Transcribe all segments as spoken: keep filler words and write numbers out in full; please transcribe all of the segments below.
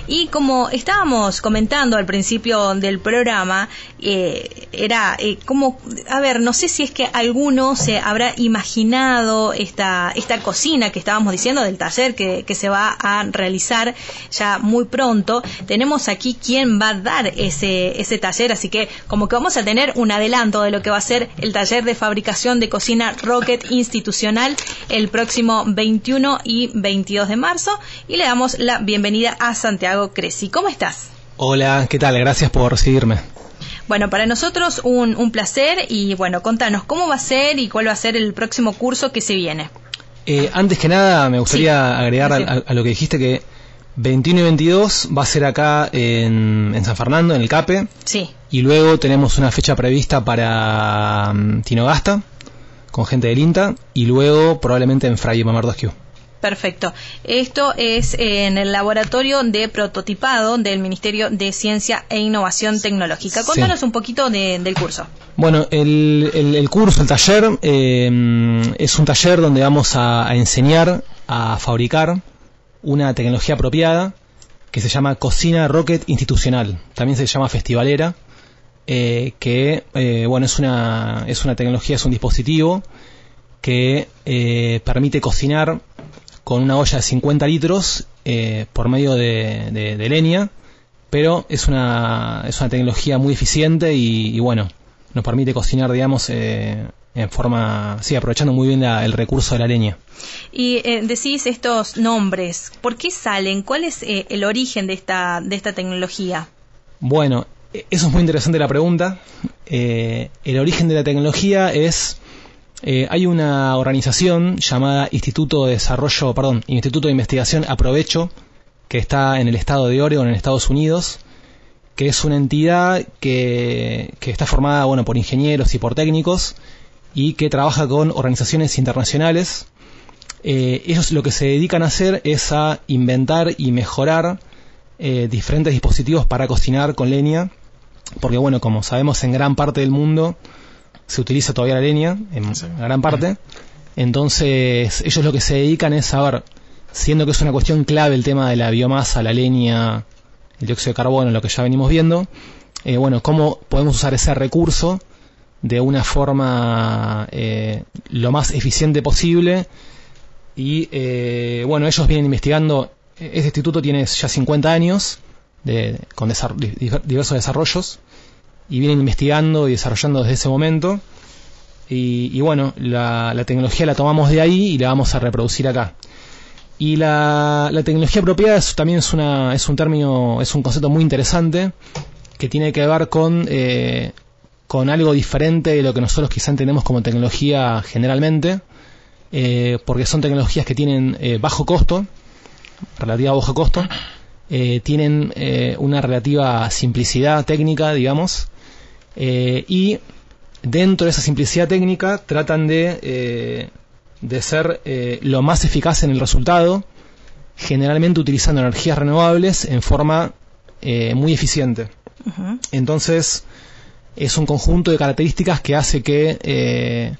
Y como estábamos comentando al principio del programa, eh, era eh, como, a ver, no sé si es que alguno se habrá imaginado esta, esta cocina que estábamos diciendo del taller que, que se va a realizar ya muy pronto. Tenemos aquí quien va a dar ese, ese taller, así que como que vamos a tener un adelanto de lo que va a ser el taller de fabricación de cocina Rocket institucional el próximo veintiuno y veintidós de marzo, y le damos la bienvenida a Santiago Cresci. ¿Cómo estás? Hola, ¿qué tal? Gracias por recibirme. Bueno, para nosotros un, un placer, y bueno, contanos cómo va a ser y cuál va a ser el próximo curso que se viene. Eh, antes que nada me gustaría sí, agregar a, a lo que dijiste, que veintiuno y veintidós va a ser acá en, en San Fernando, en el CAPE. Sí. Y luego tenemos una fecha prevista para um, Tinogasta, con gente del INTA, y luego probablemente en Fray Mamardosquiu. Perfecto. Esto es en el laboratorio de prototipado del Ministerio de Ciencia e Innovación Tecnológica. Contanos sí. un poquito de, del curso. Bueno, el, el, el curso, el taller, eh, es un taller donde vamos a, a enseñar a fabricar una tecnología apropiada que se llama Cocina Rocket Institucional. También se llama Festivalera, eh, que eh, bueno, es una, es una tecnología, es un dispositivo que eh, permite cocinar con una olla de cincuenta litros eh, por medio de, de, de leña, pero es una, es una tecnología muy eficiente y, y bueno, nos permite cocinar, digamos, eh, en forma, sí, aprovechando muy bien la, el recurso de la leña. Y eh, decís estos nombres, ¿por qué salen? ¿Cuál es eh, el origen de esta, de esta tecnología? Bueno, eso es muy interesante la pregunta. Eh, el origen de la tecnología es... Eh, hay una organización llamada Instituto de Desarrollo, perdón, Instituto de Investigación Aprovecho, que está en el estado de Oregon, en Estados Unidos, que es una entidad que, que está formada, bueno, por ingenieros y por técnicos, y que trabaja con organizaciones internacionales. Eh, ellos lo que se dedican a hacer es a inventar y mejorar eh, diferentes dispositivos para cocinar con leña, porque bueno, como sabemos, en gran parte del mundo se utiliza todavía la leña, en sí. gran parte. Entonces ellos lo que se dedican es a ver, siendo que es una cuestión clave el tema de la biomasa, la leña, el dióxido de carbono, lo que ya venimos viendo, eh, bueno, cómo podemos usar ese recurso de una forma eh, lo más eficiente posible. Y eh, bueno, ellos vienen investigando. Este instituto tiene ya cincuenta años de, con desar- diversos desarrollos, y vienen investigando y desarrollando desde ese momento. Y, y bueno, la, la tecnología la tomamos de ahí y la vamos a reproducir acá. Y la, la tecnología apropiada es, también es, una, es un término, es un concepto muy interesante que tiene que ver con, eh, con algo diferente de lo que nosotros quizá entendemos como tecnología generalmente, eh, porque son tecnologías que tienen eh, bajo costo, relativa bajo costo, eh, tienen eh, una relativa simplicidad técnica, digamos, eh, y dentro de esa simplicidad técnica tratan de, eh, de ser eh, lo más eficaz en el resultado, generalmente utilizando energías renovables en forma eh, muy eficiente. Uh-huh. Entonces es un conjunto de características que hace que eh,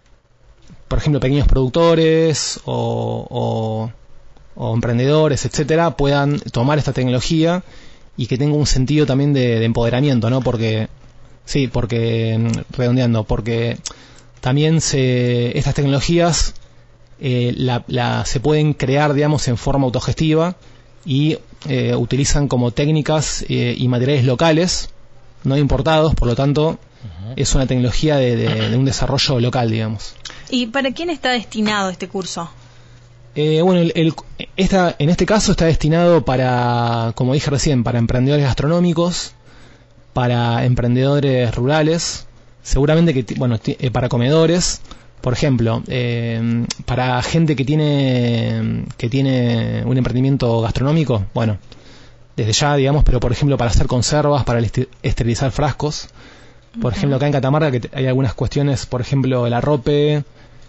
por ejemplo pequeños productores o, o, o emprendedores, etcétera, puedan tomar esta tecnología y que tenga un sentido también de, de empoderamiento, ¿no? Porque sí, porque redondeando, porque también se, estas tecnologías eh, la, la, se pueden crear, digamos, en forma autogestiva y eh, utilizan como técnicas eh, y materiales locales, no importados, por lo tanto, uh-huh. es una tecnología de, de, de un desarrollo local, digamos. ¿Y para quién está destinado este curso? Eh, bueno, el, el, esta, en este caso está destinado para, como dije recién, para emprendedores gastronómicos, para emprendedores rurales, seguramente que, bueno, t- eh, para comedores, por ejemplo, eh, para gente que tiene que tiene un emprendimiento gastronómico, bueno, desde ya, digamos, pero por ejemplo para hacer conservas, para est- esterilizar frascos. Por uh-huh. ejemplo, acá en Catamarca que t- hay algunas cuestiones, por ejemplo, el arrope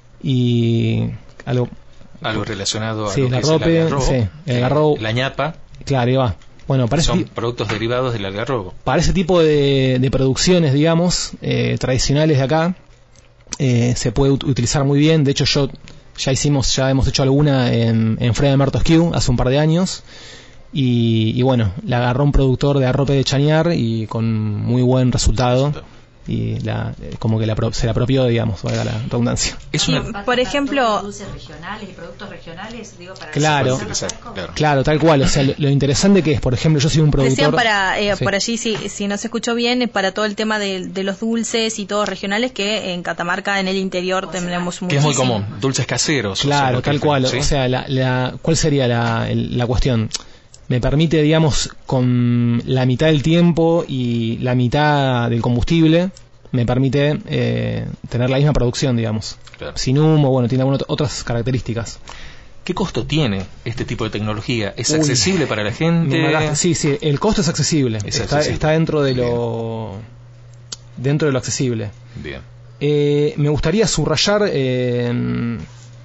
y algo algo relacionado a sí, lo que el arrope, es el algarrobo, sí, el algarrobo, la ñapa. Claro, ahí va. Bueno, para son ese, productos derivados del algarrobo. Para ese tipo de, de producciones, digamos, eh, tradicionales de acá, eh, se puede ut- utilizar muy bien. De hecho, yo ya hicimos, ya hemos hecho alguna en, en Fray Mamardosquiu hace un par de años. y, y bueno, la agarró un productor de arrope de Chañar y con muy buen resultado. Y la, como que la, se la apropió, digamos, valga la redundancia. Es una... Por ejemplo, dulces regionales y productos regionales, digo, para claro, claro, claro, tal cual. O sea, lo, lo interesante que es, por ejemplo, yo soy un productor. Decían para, eh, sí. por allí, si, si no se escuchó bien, para todo el tema de, de los dulces y todos regionales, que en Catamarca, en el interior, o sea, tenemos muchísimo. Que es muy común, dulces caseros. Claro, o sea, tal cual. ¿sí? O sea, la, la, ¿cuál sería la, la cuestión? Me permite, digamos, con la mitad del tiempo y la mitad del combustible, me permite eh, tener la misma producción, digamos. Claro. Sin humo, bueno, tiene algunas otras características. ¿Qué costo tiene este tipo de tecnología? ¿Es Uy, accesible para la gente? Sí, sí, el costo es accesible. Es está, accesible. está dentro de lo dentro de lo accesible. Bien. Eh, me gustaría subrayar eh,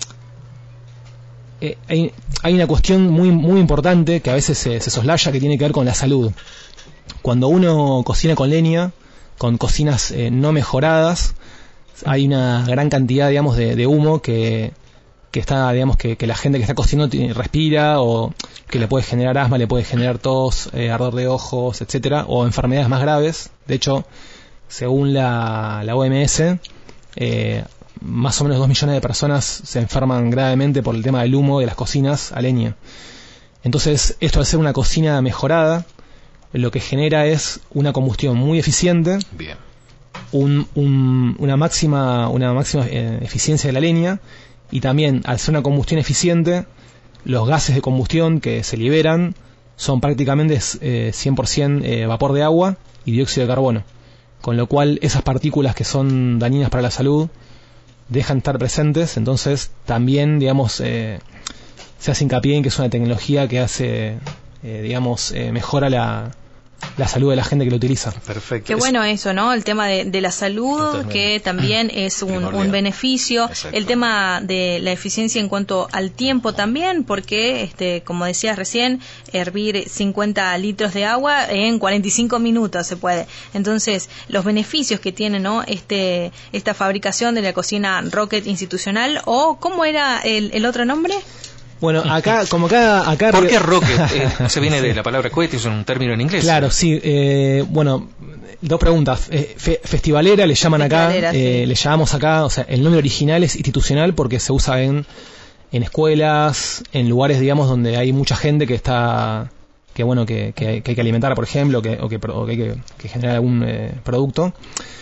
eh, hay, hay una cuestión muy muy importante que a veces se, se soslaya, que tiene que ver con la salud. Cuando uno cocina con leña, con cocinas eh, no mejoradas, hay una gran cantidad, digamos, de, de humo que, que está, digamos, que, que la gente que está cocinando tiene, respira, o que le puede generar asma, le puede generar tos, eh, ardor de ojos, etcétera, o enfermedades más graves. De hecho, según la, la O M S, eh, más o menos dos millones de personas se enferman gravemente por el tema del humo de las cocinas a leña. Entonces, esto al ser una cocina mejorada, lo que genera es una combustión muy eficiente, bien. Un, un, una máxima, una máxima eh, eficiencia de la leña, y también al ser una combustión eficiente, los gases de combustión que se liberan son prácticamente eh, cien por ciento eh, vapor de agua y dióxido de carbono, con lo cual esas partículas que son dañinas para la salud dejan de estar presentes. Entonces también, digamos, eh, se hace hincapié en que es una tecnología que hace, eh, digamos, eh, mejora la la salud de la gente que lo utiliza. Perfecto. Qué bueno eso, ¿no? El tema de, de la salud, Totalmente. Que también es un, un beneficio. Exacto. El tema de la eficiencia en cuanto al tiempo también, porque, este, como decías recién, hervir cincuenta litros de agua en cuarenta y cinco minutos se puede. Entonces, los beneficios que tiene, ¿no? Este, esta fabricación de la cocina Rocket institucional, o ¿cómo era el, el otro nombre? Bueno, acá, como acá... acá ¿Por qué rocket? Eh, se viene de la palabra cohete, es un término en inglés. Claro, sí. Eh, bueno, dos preguntas. Eh, fe, festivalera le llaman Festivalera, acá, eh, sí. le llamamos acá, o sea, el nombre original es institucional porque se usa en, en escuelas, en lugares, digamos, donde hay mucha gente que está... que bueno, que, que, que hay que alimentar, por ejemplo, que, o, que, o que hay que, que generar algún eh, producto.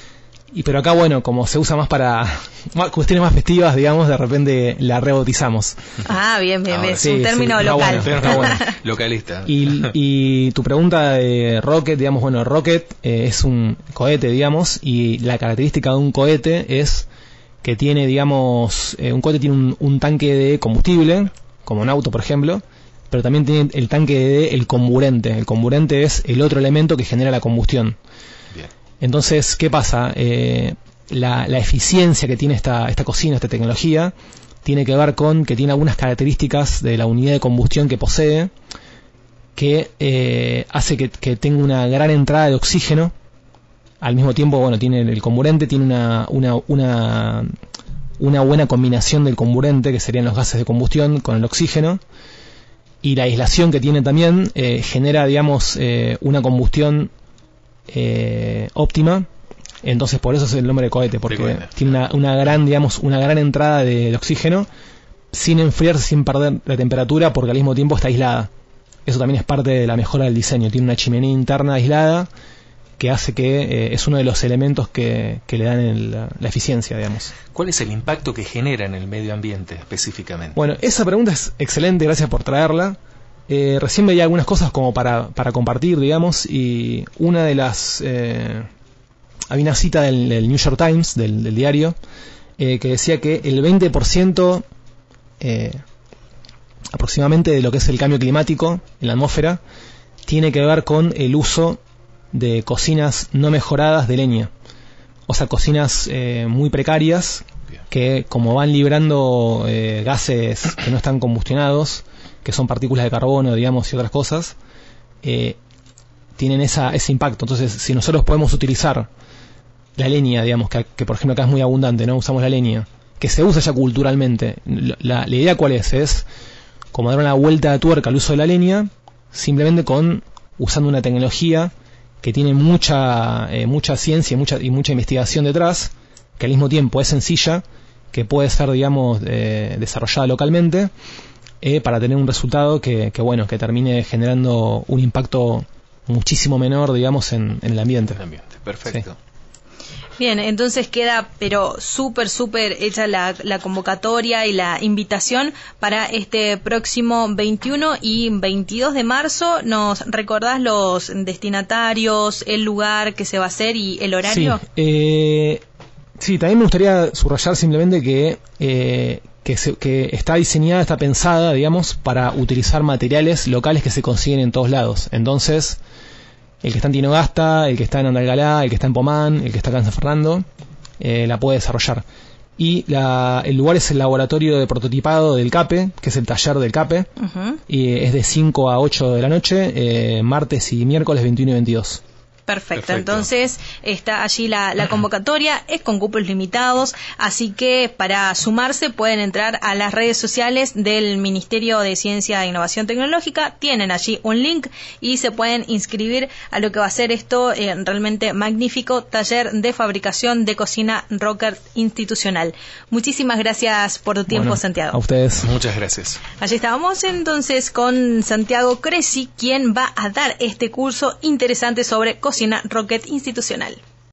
Y pero acá, bueno, como se usa más para más, cuestiones más festivas, digamos, de repente la rebautizamos. Ah, bien, bien, bien. Ahora, Es sí, un término sí, está local. bueno, está bueno. Localista. Y, y tu pregunta de Rocket, digamos, bueno, Rocket eh, es un cohete, digamos, y la característica de un cohete es que tiene, digamos, eh, un cohete tiene un, un tanque de combustible, como un auto, por ejemplo, pero también tiene el tanque de el comburente. El comburente es el otro elemento que genera la combustión. Bien. Entonces, ¿qué pasa? Eh, la, la eficiencia que tiene esta, esta cocina, esta tecnología, tiene que ver con que tiene algunas características de la unidad de combustión que posee, que eh, hace que, que tenga una gran entrada de oxígeno. Al mismo tiempo, bueno, tiene el comburente, tiene una, una, una, una buena combinación del comburente, que serían los gases de combustión, con el oxígeno. Y la aislación que tiene también eh, genera, digamos, eh, una combustión eh, óptima. Entonces por eso es el nombre de cohete, porque cohete. tiene una, una gran, digamos, una gran entrada de, de oxígeno sin enfriarse, sin perder la temperatura, porque al mismo tiempo está aislada. Eso también es parte de la mejora del diseño. Tiene una chimenea interna aislada que hace que eh, es uno de los elementos que, que le dan el, la, la eficiencia, digamos. ¿Cuál es el impacto que genera en el medio ambiente específicamente? Bueno, esa pregunta es excelente, gracias por traerla. Eh, recién veía algunas cosas como para, para compartir, digamos, y una de las... Eh, había una cita del, del New York Times, del, del diario, eh, que decía que el veinte por ciento eh, aproximadamente de lo que es el cambio climático en la atmósfera tiene que ver con el uso de cocinas no mejoradas de leña. O sea, cocinas eh, muy precarias que, como van librando eh, gases que no están combustionados, que son partículas de carbono, digamos, y otras cosas, eh, tienen esa, ese impacto. Entonces, si nosotros podemos utilizar la leña, digamos, que, que por ejemplo acá es muy abundante, ¿no? Usamos la leña, que se usa ya culturalmente. La, la idea cuál es, es como dar una vuelta de tuerca al uso de la leña, simplemente con usando una tecnología que tiene mucha eh, mucha ciencia y mucha, y mucha investigación detrás, que al mismo tiempo es sencilla, que puede ser, digamos, eh, desarrollada localmente, eh, para tener un resultado que, que, bueno, que termine generando un impacto muchísimo menor, digamos, en, en el ambiente. El ambiente, perfecto. Sí. Bien, entonces queda pero súper, súper hecha la, la convocatoria y la invitación para este próximo veintiuno y veintidós de marzo. ¿Nos recordás los destinatarios, el lugar que se va a hacer y el horario? Sí, eh, sí, también me gustaría subrayar simplemente que, eh, que, se, que está diseñada, está pensada, digamos, para utilizar materiales locales que se consiguen en todos lados. Entonces, el que está en Tinogasta, el que está en Andalgalá, el que está en Pomán, el que está acá en San Fernando, eh, la puede desarrollar. Y la, el lugar es el laboratorio de prototipado del CAPE, que es el taller del CAPE, uh-huh. y es de cinco a ocho de la noche, eh, martes y miércoles veintiuno y veintidós. Perfecto. Perfecto, entonces está allí la, la convocatoria, es con cupos limitados, así que para sumarse pueden entrar a las redes sociales del Ministerio de Ciencia e Innovación Tecnológica, tienen allí un link y se pueden inscribir a lo que va a ser esto eh, realmente magnífico taller de fabricación de cocina Rocket institucional. Muchísimas gracias por tu tiempo, bueno, Santiago. A ustedes. Muchas gracias. Allí estábamos entonces con Santiago Cresi, quien va a dar este curso interesante sobre cocina Rocket institucional.